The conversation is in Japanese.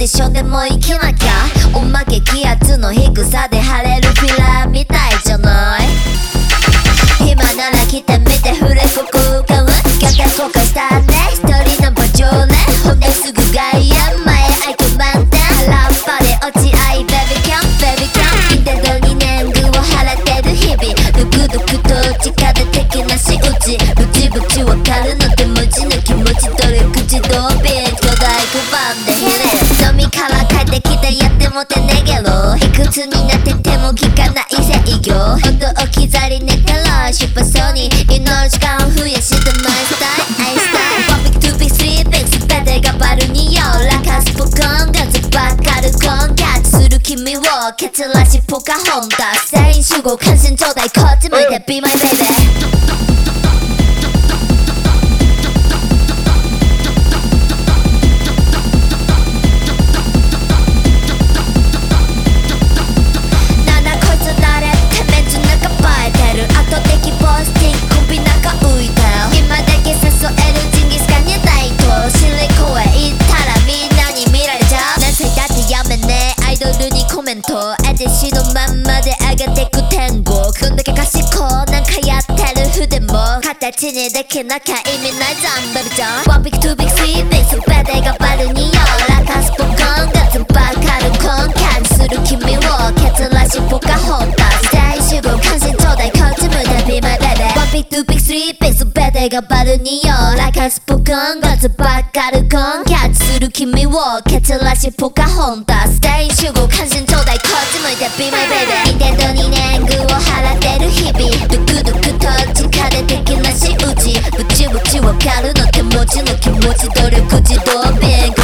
ディションでも行けなきゃ。おまけ気圧の低さで晴れるフィラーみたいじゃない。暇なら来てみて触れここかはガタ後悔したね。一人の馬上ね。ほんですぐ外野前愛嬌満点。腹っぱで落ち合いベビーキャンベビーキャン。インテド2年具を払ってる日々。ドクドクと地下で敵なし打ち。ブチブチわかるの手持ちの気持ち努力自動便巨大小判でひれ。飲みから帰ってきてやってもてねげろ。いくつになってても効かない制御。音を置き去り寝たら出発そうに祈る時間を増やしてマイスタイルアイスタイル。 One big two big three big 全てがバルによラカスポコンガズバカルコンキャッチする君をケツらしポカホンダ。全員集合関心ちょうだいこっち向いて Be my baby。エジシのまんまで上がってく天国。どんだけ賢いなんかやってる筆も形にできなきゃ意味ないじゃんベビーちゃん。 One big two big three big 全てがバルによラカスポコンガツバカルコンキャッチする君をケツらしポカホンダ。全員集合関心ちょうだいこっち向いて Be my baby。 One big two big three big 全てがバルによラカスポコンガツバカルコンキャッチする君をケツらしポカホンダ。全員集合関心ちょうだいこっち向いて Be my baby。 インテンド2年具を払ってる日々。ドクドクと地下で敵なし打ち。ブチブチわかるの手持ちの気持ち努力自動弁護。